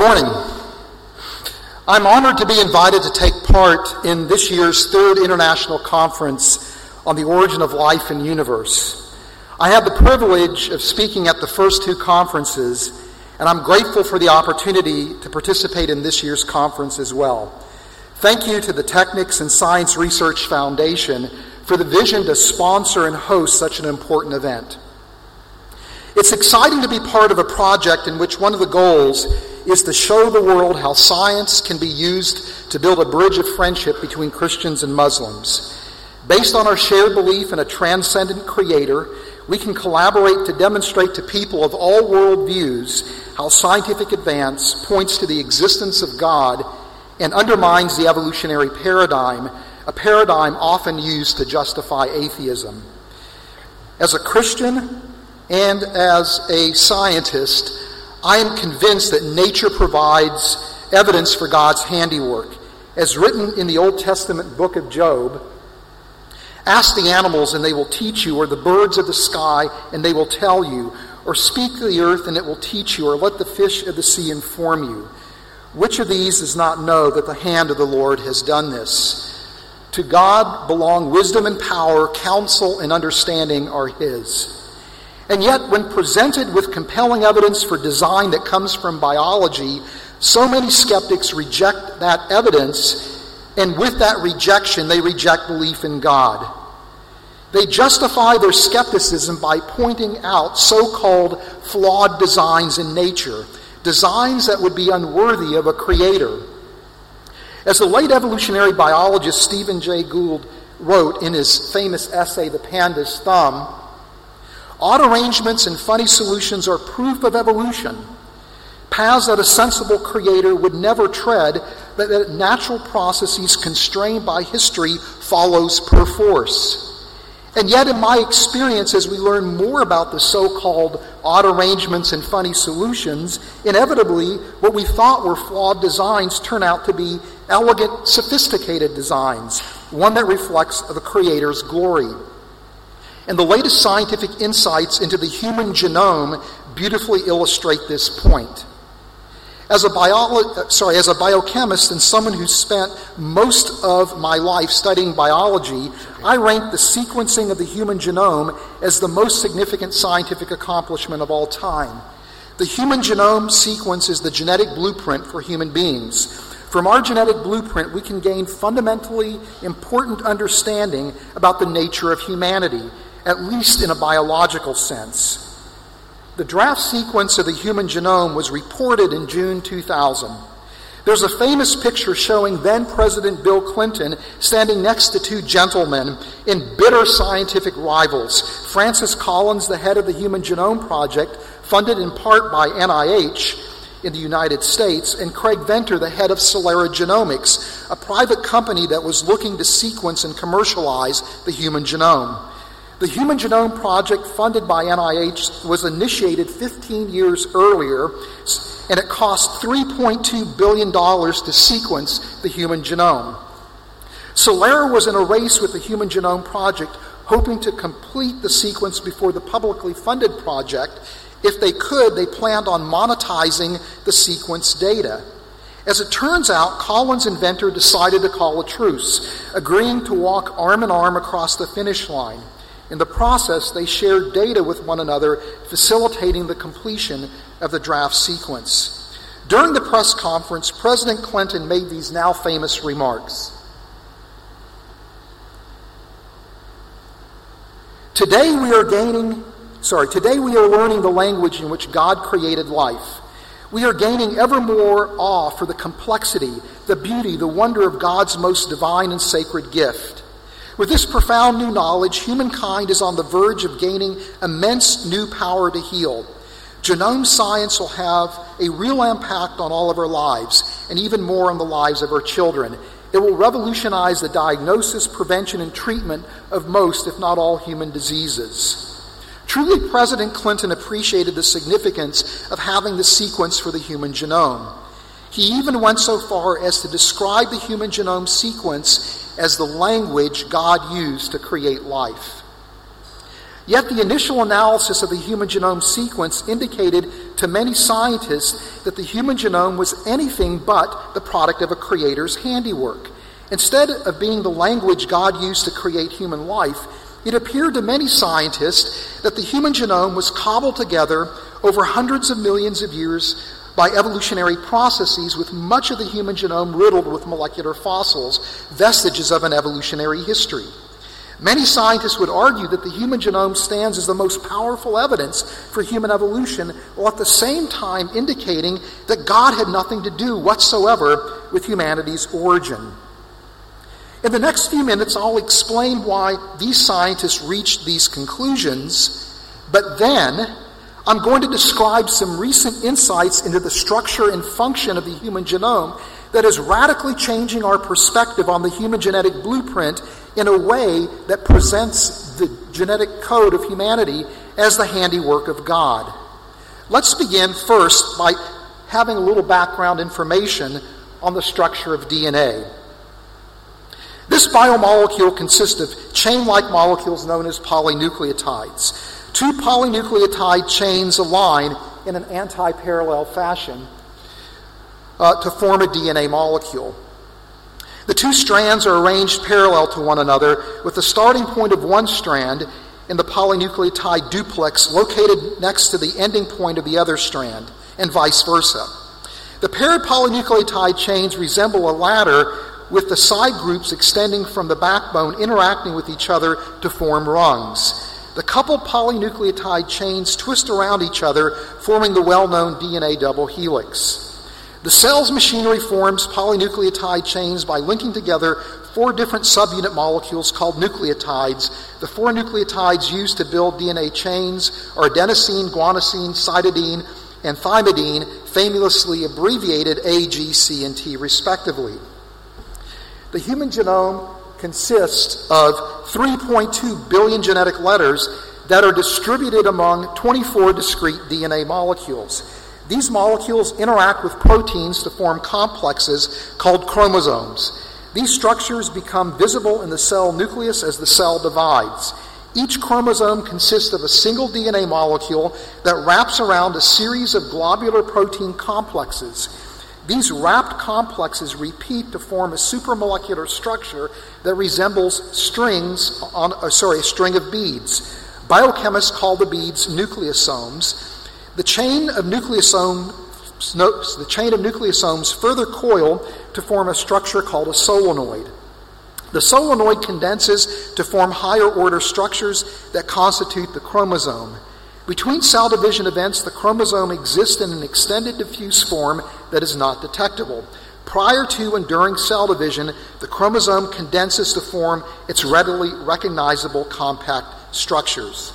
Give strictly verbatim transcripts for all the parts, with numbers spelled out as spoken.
morning. I'm honored to be invited to take part in this year's third International Conference on the Origin of Life and Universe. I had the privilege of speaking at the first two conferences, and I'm grateful for the opportunity to participate in this year's conference as well. Thank you to the Technics and Science Research Foundation for the vision to sponsor and host such an important event. It's exciting to be part of a project in which one of the goals is to show the world how science can be used to build a bridge of friendship between Christians and Muslims. Based on our shared belief in a transcendent creator, we can collaborate to demonstrate to people of all worldviews how scientific advance points to the existence of God and undermines the evolutionary paradigm, a paradigm often used to justify atheism. As a Christian and as a scientist, I am convinced that nature provides evidence for God's handiwork. As written in the Old Testament book of Job, ask the animals and they will teach you, or the birds of the sky and they will tell you, or speak to the earth and it will teach you, or let the fish of the sea inform you. Which of these does not know that the hand of the Lord has done this? To God belong wisdom and power, counsel and understanding are his. And yet, when presented with compelling evidence for design that comes from biology, so many skeptics reject that evidence, and with that rejection, they reject belief in God. They justify their skepticism by pointing out so-called flawed designs in nature, designs that would be unworthy of a creator. As the late evolutionary biologist Stephen Jay Gould wrote in his famous essay, The Panda's Thumb, odd arrangements and funny solutions are proof of evolution, paths that a sensible creator would never tread, but that natural processes constrained by history follows perforce. And yet, in my experience, as we learn more about the so-called odd arrangements and funny solutions, inevitably, what we thought were flawed designs turn out to be elegant, sophisticated designs, one that reflects the Creator's glory. And the latest scientific insights into the human genome beautifully illustrate this point. As a, bio- sorry, as a biochemist and someone who spent most of my life studying biology, I rank the sequencing of the human genome as the most significant scientific accomplishment of all time. The human genome sequence is the genetic blueprint for human beings. From our genetic blueprint, we can gain fundamentally important understanding about the nature of humanity, at least in a biological sense. The draft sequence of the human genome was reported in June two thousand. There's a famous picture showing then-President Bill Clinton standing next to two gentlemen in bitter scientific rivals. Francis Collins, the head of the Human Genome Project, funded in part by N I H in the United States, and Craig Venter, the head of Celera Genomics, a private company that was looking to sequence and commercialize the human genome. The Human Genome Project, funded by N I H, was initiated fifteen years earlier, and it cost three point two billion dollars to sequence the human genome. Celera was in a race with the Human Genome Project, hoping to complete the sequence before the publicly funded project. If they could, they planned on monetizing the sequence data. As it turns out, Collins and Venter decided to call a truce, agreeing to walk arm in arm across the finish line. In the process, they shared data with one another, facilitating the completion of the draft sequence. During the press conference, President Clinton made these now famous remarks. Today we are gaining, sorry, today we are learning the language in which God created life. We are gaining ever more awe for the complexity, the beauty, the wonder of God's most divine and sacred gift. With this profound new knowledge, humankind is on the verge of gaining immense new power to heal. Genome science will have a real impact on all of our lives, and even more on the lives of our children. It will revolutionize the diagnosis, prevention, and treatment of most, if not all, human diseases. Truly, President Clinton appreciated the significance of having the sequence for the human genome. He even went so far as to describe the human genome sequence as the language God used to create life. Yet the initial analysis of the human genome sequence indicated to many scientists that the human genome was anything but the product of a creator's handiwork. Instead of being the language God used to create human life, it appeared to many scientists that the human genome was cobbled together over hundreds of millions of years by evolutionary processes, with much of the human genome riddled with molecular fossils, vestiges of an evolutionary history. Many scientists would argue that the human genome stands as the most powerful evidence for human evolution, while at the same time indicating that God had nothing to do whatsoever with humanity's origin. In the next few minutes, I'll explain why these scientists reached these conclusions, but then I'm going to describe some recent insights into the structure and function of the human genome that is radically changing our perspective on the human genetic blueprint in a way that presents the genetic code of humanity as the handiwork of God. Let's begin first by having a little background information on the structure of D N A. This biomolecule consists of chain-like molecules known as polynucleotides. Two polynucleotide chains align in an anti-parallel fashion uh, to form a D N A molecule. The two strands are arranged parallel to one another, with the starting point of one strand in the polynucleotide duplex located next to the ending point of the other strand, and vice versa. The paired polynucleotide chains resemble a ladder, with the side groups extending from the backbone interacting with each other to form rungs. The coupled polynucleotide chains twist around each other, forming the well-known D N A double helix. The cell's machinery forms polynucleotide chains by linking together four different subunit molecules called nucleotides. The four nucleotides used to build D N A chains are adenosine, guanosine, cytidine, and thymidine, famously abbreviated A, G, C, and T, respectively. The human genome consists of three point two billion genetic letters that are distributed among twenty-four discrete D N A molecules. These molecules interact with proteins to form complexes called chromosomes. These structures become visible in the cell nucleus as the cell divides. Each chromosome consists of a single D N A molecule that wraps around a series of globular protein complexes. These wrapped complexes repeat to form a supramolecular structure that resembles strings on, uh, sorry, a string of beads. Biochemists call the beads nucleosomes. The chain of nucleosomes, no, the chain of nucleosomes further coil to form a structure called a solenoid. The solenoid condenses to form higher order structures that constitute the chromosome. Between cell division events, the chromosome exists in an extended diffuse form that is not detectable. Prior to and during cell division, the chromosome condenses to form its readily recognizable compact structures.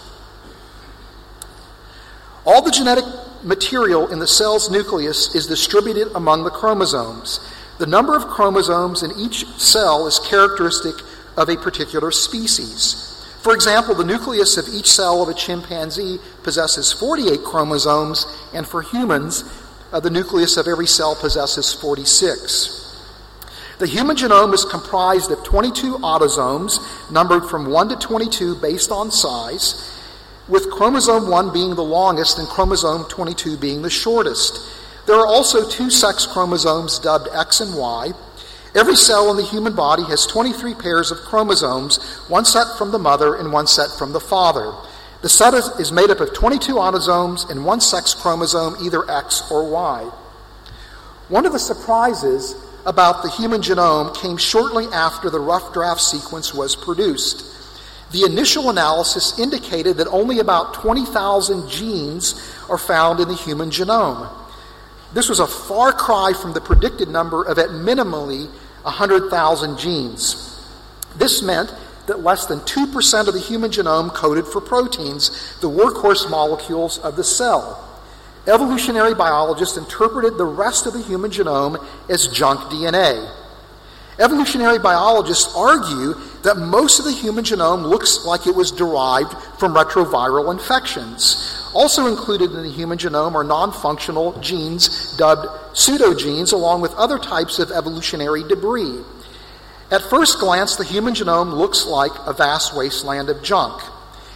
All the genetic material in the cell's nucleus is distributed among the chromosomes. The number of chromosomes in each cell is characteristic of a particular species. For example, the nucleus of each cell of a chimpanzee possesses forty-eight chromosomes, and for humans, uh, the nucleus of every cell possesses forty-six. The human genome is comprised of twenty-two autosomes, numbered from one to twenty-two based on size, with chromosome one being the longest and chromosome twenty-two being the shortest. There are also two sex chromosomes dubbed X and Y. Every cell in the human body has twenty-three pairs of chromosomes, one set from the mother and one set from the father. The set is, is made up of twenty-two autosomes and one sex chromosome, either X or Y. One of the surprises about the human genome came shortly after the rough draft sequence was produced. The initial analysis indicated that only about twenty thousand genes are found in the human genome. This was a far cry from the predicted number of at minimally one hundred thousand genes. This meant that less than two percent of the human genome coded for proteins, the workhorse molecules of the cell. Evolutionary biologists interpreted the rest of the human genome as junk D N A. Evolutionary biologists argue that most of the human genome looks like it was derived from retroviral infections. Also included in the human genome are non-functional genes dubbed pseudogenes, along with other types of evolutionary debris. At first glance, the human genome looks like a vast wasteland of junk.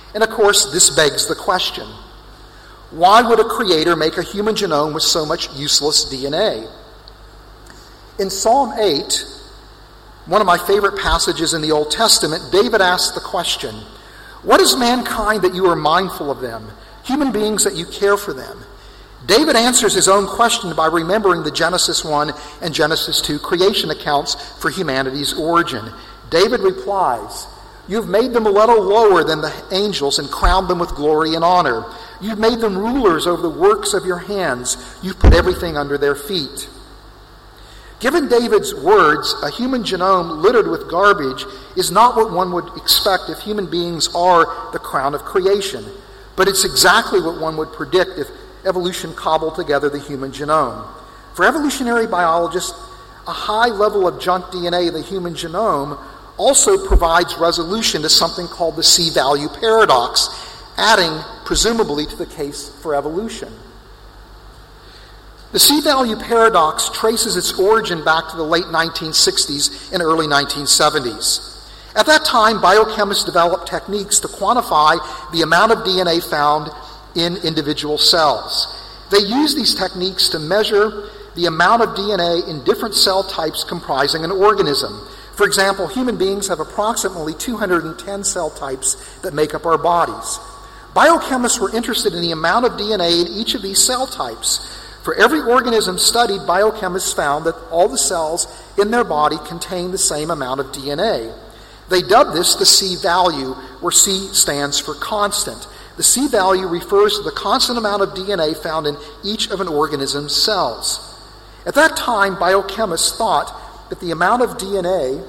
And of course, this begs the question, why would a creator make a human genome with so much useless D N A? In Psalm eight, one of my favorite passages in the Old Testament, David asks the question, what is mankind that you are mindful of them, human beings that you care for them? David answers his own question by remembering the Genesis one and Genesis two creation accounts for humanity's origin. David replies, you've made them a little lower than the angels and crowned them with glory and honor. You've made them rulers over the works of your hands. You've put everything under their feet. Given David's words, a human genome littered with garbage is not what one would expect if human beings are the crown of creation, but it's exactly what one would predict if evolution cobbled together the human genome. For evolutionary biologists, a high level of junk D N A in the human genome also provides resolution to something called the C-value paradox, adding presumably to the case for evolution. The C-value paradox traces its origin back to the late nineteen sixties and early nineteen seventies. At that time, biochemists developed techniques to quantify the amount of D N A found in individual cells. They used these techniques to measure the amount of D N A in different cell types comprising an organism. For example, human beings have approximately two hundred ten cell types that make up our bodies. Biochemists were interested in the amount of D N A in each of these cell types. For every organism studied, biochemists found that all the cells in their body contain the same amount of D N A. They dubbed this the C-value, where C stands for constant. The C-value refers to the constant amount of D N A found in each of an organism's cells. At that time, biochemists thought that the amount of D N A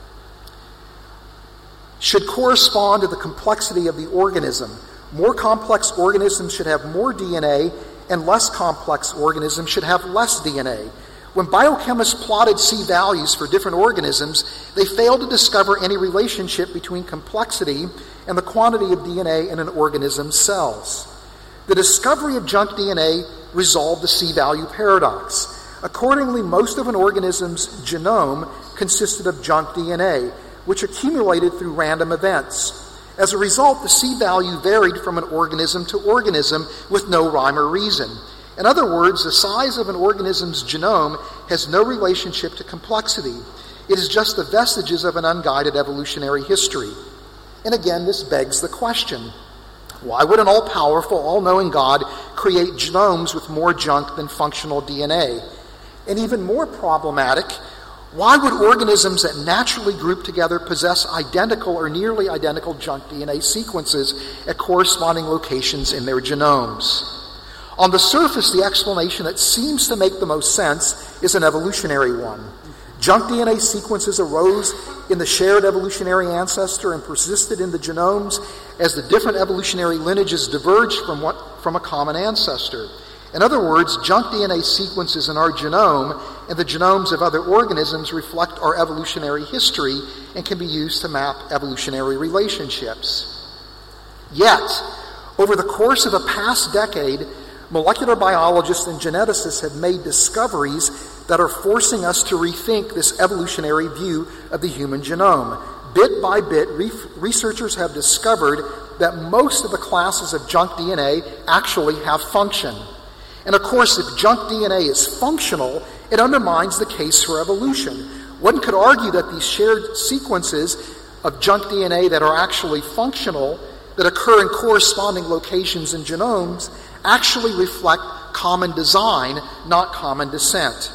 should correspond to the complexity of the organism. More complex organisms should have more D N A, and less complex organisms should have less D N A. When biochemists plotted C-values for different organisms, they failed to discover any relationship between complexity and the quantity of D N A in an organism's cells. The discovery of junk D N A resolved the C-value paradox. Accordingly, most of an organism's genome consisted of junk D N A, which accumulated through random events. As a result, the C-value varied from an organism to organism with no rhyme or reason. In other words, the size of an organism's genome has no relationship to complexity. It is just the vestiges of an unguided evolutionary history. And again, this begs the question, why would an all-powerful, all-knowing God create genomes with more junk than functional D N A? And even more problematic, why would organisms that naturally group together possess identical or nearly identical junk D N A sequences at corresponding locations in their genomes? On the surface, the explanation that seems to make the most sense is an evolutionary one. Junk D N A sequences arose in the shared evolutionary ancestor and persisted in the genomes as the different evolutionary lineages diverged from what from a common ancestor. In other words, junk D N A sequences in our genome and the genomes of other organisms reflect our evolutionary history and can be used to map evolutionary relationships. Yet, over the course of the past decade, molecular biologists and geneticists have made discoveries that are forcing us to rethink this evolutionary view of the human genome. Bit by bit, re- researchers have discovered that most of the classes of junk D N A actually have function. And of course, if junk D N A is functional, it undermines the case for evolution. One could argue that these shared sequences of junk D N A that are actually functional, that occur in corresponding locations in genomes, actually reflect common design, not common descent.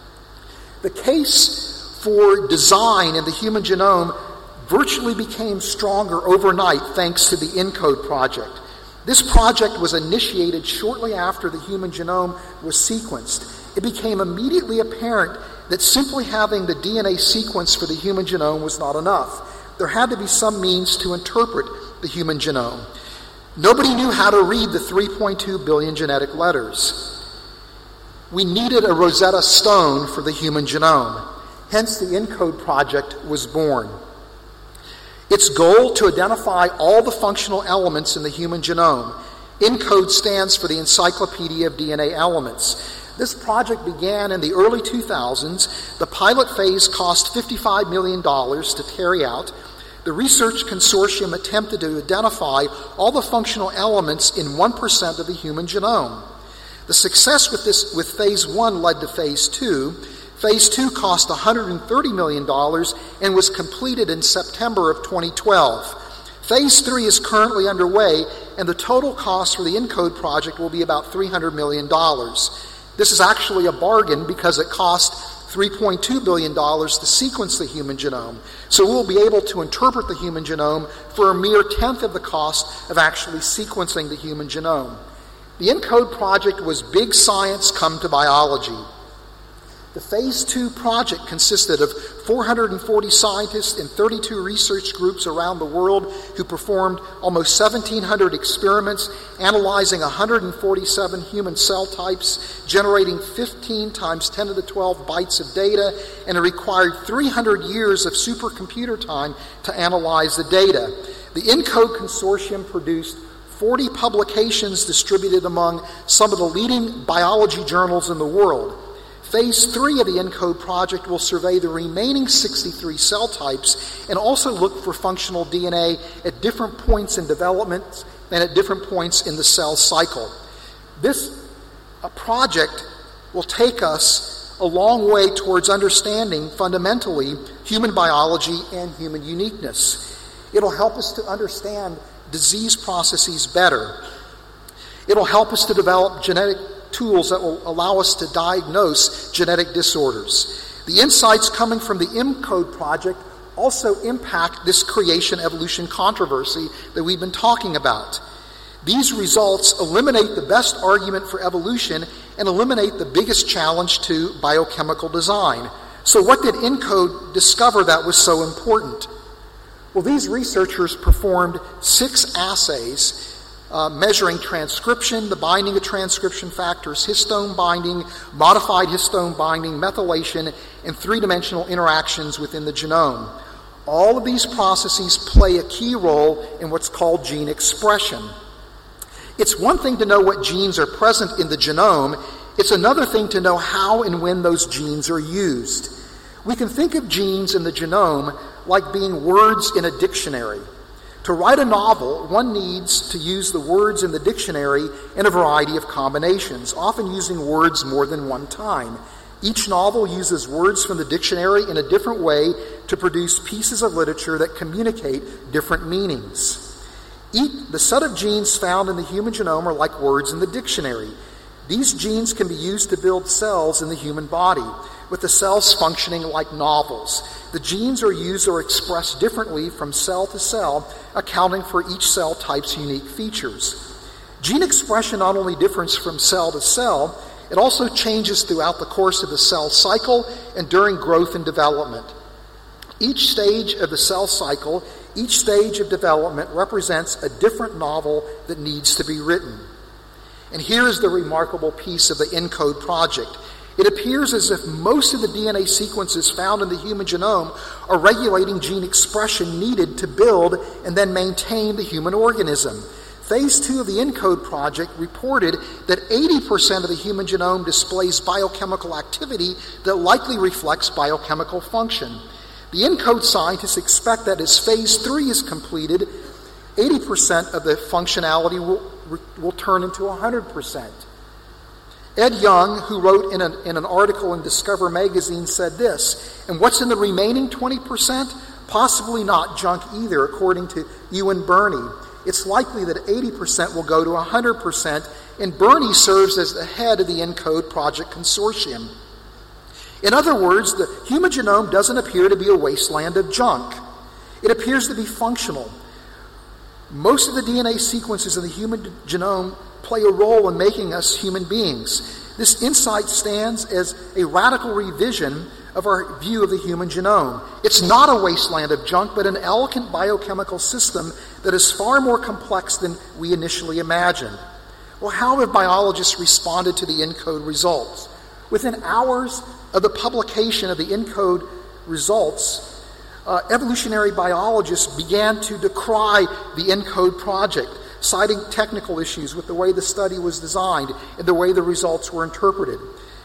The case for design in the human genome virtually became stronger overnight thanks to the ENCODE project. This project was initiated shortly after the human genome was sequenced. It became immediately apparent that simply having the D N A sequence for the human genome was not enough. There had to be some means to interpret the human genome. Nobody knew how to read the three point two billion genetic letters. We needed a Rosetta Stone for the human genome. Hence, the ENCODE project was born. Its goal to identify all the functional elements in the human genome. ENCODE stands for the Encyclopedia of D N A Elements. This project began in the early two thousands. The pilot phase cost fifty-five million dollars to carry out. The research consortium attempted to identify all the functional elements in one percent of the human genome. The success with this, with phase one led to phase two. Phase two cost one hundred thirty million dollars and was completed in September of twenty twelve. Phase three is currently underway, and the total cost for the ENCODE project will be about three hundred million dollars. This is actually a bargain because it cost three point two billion dollars to sequence the human genome. So we'll be able to interpret the human genome for a mere tenth of the cost of actually sequencing the human genome. The ENCODE project was big science come to biology. The phase two project consisted of four hundred forty scientists in thirty-two research groups around the world who performed almost seventeen hundred experiments, analyzing one hundred forty-seven human cell types, generating fifteen times ten to the twelve bytes of data, and it required three hundred years of supercomputer time to analyze the data. The ENCODE consortium produced forty publications distributed among some of the leading biology journals in the world. Phase three of the ENCODE project will survey the remaining sixty-three cell types and also look for functional D N A at different points in development and at different points in the cell cycle. This uh, project will take us a long way towards understanding fundamentally human biology and human uniqueness. It'll help us to understand disease processes better. It'll help us to develop genetic tools that will allow us to diagnose genetic disorders. The insights coming from the ENCODE project also impact this creation-evolution controversy that we've been talking about. These results eliminate the best argument for evolution and eliminate the biggest challenge to biochemical design. So what did ENCODE discover that was so important? Well, these researchers performed six assays Uh, measuring transcription, the binding of transcription factors, histone binding, modified histone binding, methylation, and three-dimensional interactions within the genome. All of these processes play a key role in what's called gene expression. It's one thing to know what genes are present in the genome. It's another thing to know how and when those genes are used. We can think of genes in the genome like being words in a dictionary. To write a novel, one needs to use the words in the dictionary in a variety of combinations, often using words more than one time. Each novel uses words from the dictionary in a different way to produce pieces of literature that communicate different meanings. Each, the set of genes found in the human genome are like words in the dictionary. These genes can be used to build cells in the human body, with the cells functioning like novels. The genes are used or expressed differently from cell to cell, accounting for each cell type's unique features. Gene expression not only differs from cell to cell, it also changes throughout the course of the cell cycle and during growth and development. Each stage of the cell cycle, each stage of development represents a different novel that needs to be written. And here is the remarkable piece of the ENCODE project. It appears as if most of the D N A sequences found in the human genome are regulating gene expression needed to build and then maintain the human organism. Phase two of the ENCODE project reported that eighty percent of the human genome displays biochemical activity that likely reflects biochemical function. The ENCODE scientists expect that as phase three is completed, eighty percent of the functionality will, will turn into one hundred percent. Ed Young, who wrote in an, in an article in Discover magazine, said this, and what's in the remaining twenty percent? Possibly not junk either, according to Ewan Birney. It's likely that eighty percent will go to one hundred percent, and Birney serves as the head of the ENCODE project consortium. In other words, the human genome doesn't appear to be a wasteland of junk. It appears to be functional. Most of the D N A sequences in the human genome play a role in making us human beings. This insight stands as a radical revision of our view of the human genome. It's not a wasteland of junk, but an elegant biochemical system that is far more complex than we initially imagined. Well, how have biologists responded to the ENCODE results? Within hours of the publication of the ENCODE results, uh, evolutionary biologists began to decry the ENCODE project, citing technical issues with the way the study was designed and the way the results were interpreted.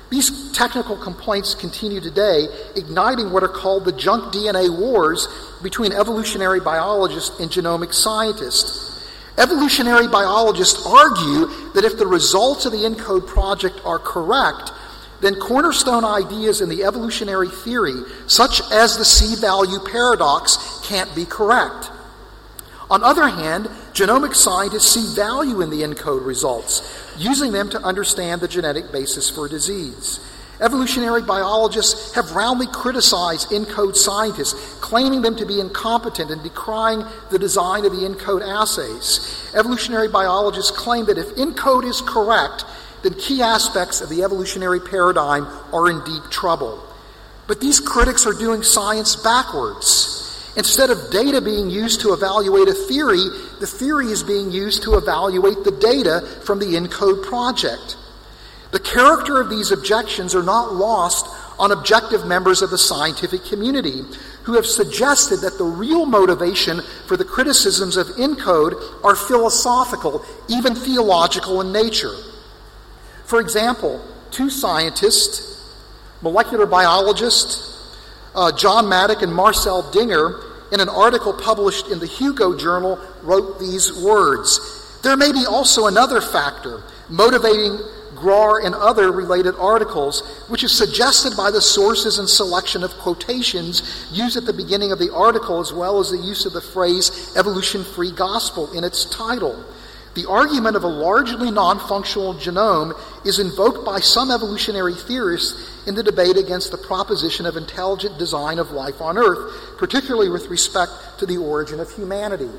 These technical complaints continue today, igniting what are called the junk D N A wars between evolutionary biologists and genomic scientists. Evolutionary biologists argue that if the results of the ENCODE project are correct, then cornerstone ideas in the evolutionary theory, such as the C-value paradox, can't be correct. On the other hand, genomic scientists see value in the ENCODE results, using them to understand the genetic basis for disease. Evolutionary biologists have roundly criticized ENCODE scientists, claiming them to be incompetent and decrying the design of the ENCODE assays. Evolutionary biologists claim that if ENCODE is correct, then key aspects of the evolutionary paradigm are in deep trouble. But these critics are doing science backwards. Instead of data being used to evaluate a theory, the theory is being used to evaluate the data from the ENCODE project. The character of these objections are not lost on objective members of the scientific community who have suggested that the real motivation for the criticisms of ENCODE are philosophical, even theological in nature. For example, two scientists, molecular biologists, uh, John Maddock and Marcel Dinger, in an article published in the Hugo Journal, wrote these words. There may be also another factor motivating Grauer and other related articles, which is suggested by the sources and selection of quotations used at the beginning of the article, as well as the use of the phrase evolution-free gospel in its title. The argument of a largely non-functional genome is invoked by some evolutionary theorists in the debate against the proposition of intelligent design of life on Earth, particularly with respect to the origin of humanity.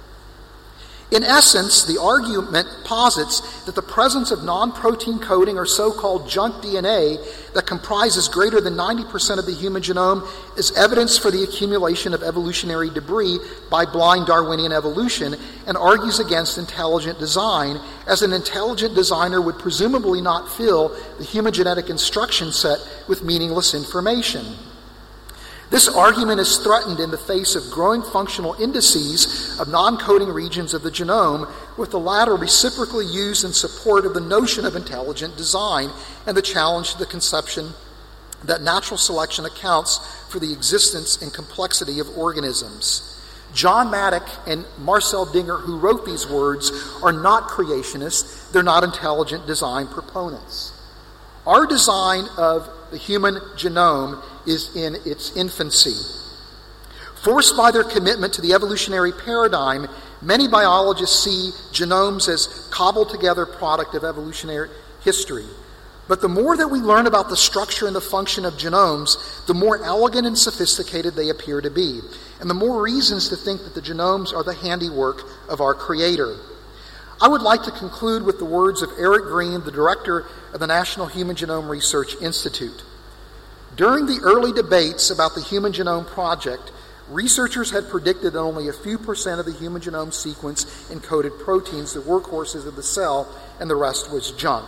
In essence, the argument posits that the presence of non-protein coding or so-called junk D N A that comprises greater than ninety percent of the human genome is evidence for the accumulation of evolutionary debris by blind Darwinian evolution, and argues against intelligent design, as an intelligent designer would presumably not fill the human genetic instruction set with meaningless information. This argument is threatened in the face of growing functional indices of non-coding regions of the genome, with the latter reciprocally used in support of the notion of intelligent design and the challenge to the conception that natural selection accounts for the existence and complexity of organisms. John Maddock and Marcel Dinger, who wrote these words, are not creationists. They're not intelligent design proponents. Our design of the human genome is in its infancy. Forced by their commitment to the evolutionary paradigm, many biologists see genomes as cobbled together product of evolutionary history. But the more that we learn about the structure and the function of genomes, the more elegant and sophisticated they appear to be, and the more reasons to think that the genomes are the handiwork of our Creator. I would like to conclude with the words of Eric Green, the director of the National Human Genome Research Institute. During the early debates about the Human Genome Project, researchers had predicted that only a few percent of the human genome sequence encoded proteins, the workhorses of the cell, and the rest was junk.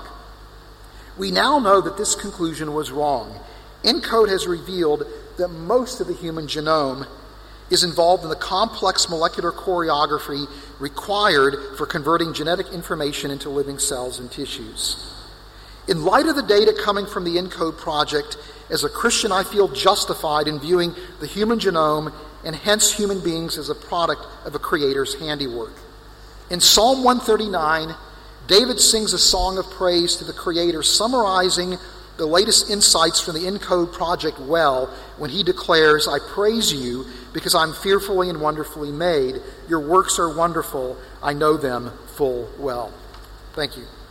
We now know that this conclusion was wrong. ENCODE has revealed that most of the human genome is involved in the complex molecular choreography required for converting genetic information into living cells and tissues. In light of the data coming from the ENCODE project, as a Christian, I feel justified in viewing the human genome and hence human beings as a product of a Creator's handiwork. In Psalm one thirty-nine, David sings a song of praise to the Creator, summarizing the latest insights from the ENCODE project well when he declares, "I praise you because I'm fearfully and wonderfully made. Your works are wonderful. I know them full well." Thank you.